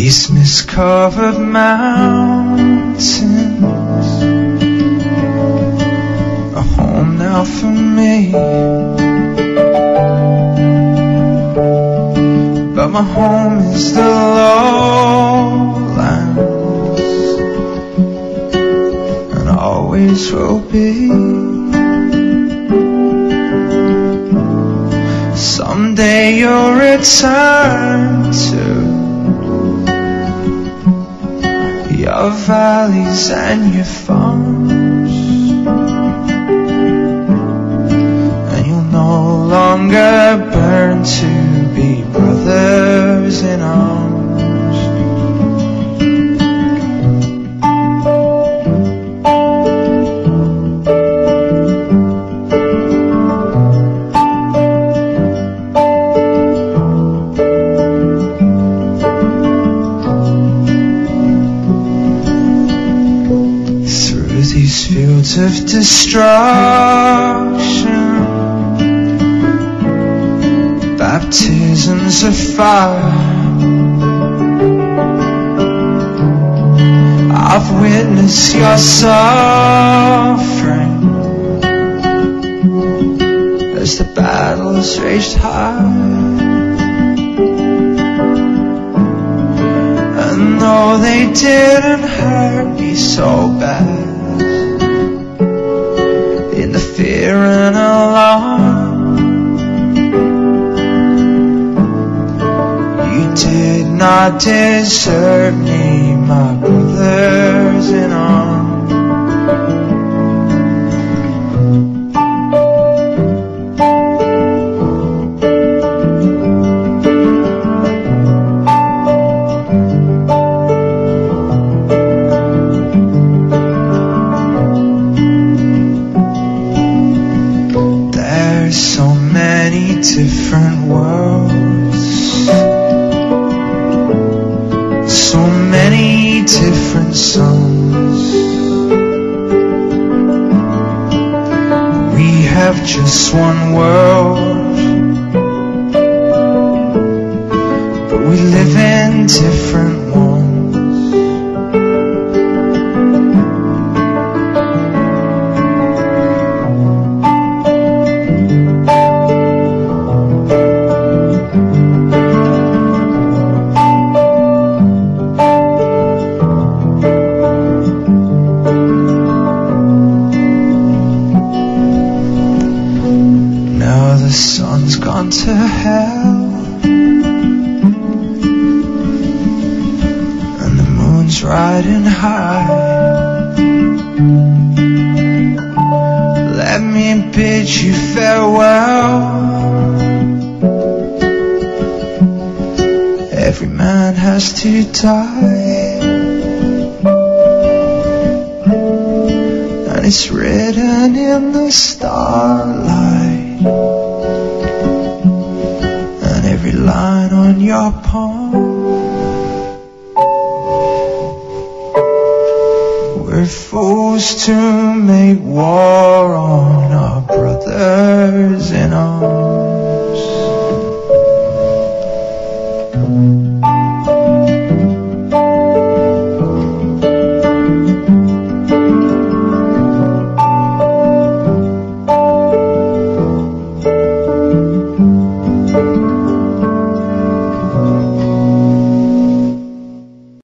These mist-covered mountains are home now for me, but my home is the lowlands, and always will be. Someday you'll return to your valleys and your farms, and you'll no longer burn to be brothers in arms. Fields of destruction, baptisms of fire, I've witnessed your suffering as the battles raged high. And though they didn't hurt me so bad, in the fear and alarm, you did not desert me, my brothers in arms. Different worlds, so many different suns. We have just one world, but we live in different ones. To hell, and the moon's riding high. Let me bid you farewell. Every man has to die, and it's written in the starlight. Every line on your palm, we're forced to make war on our brothers in arms.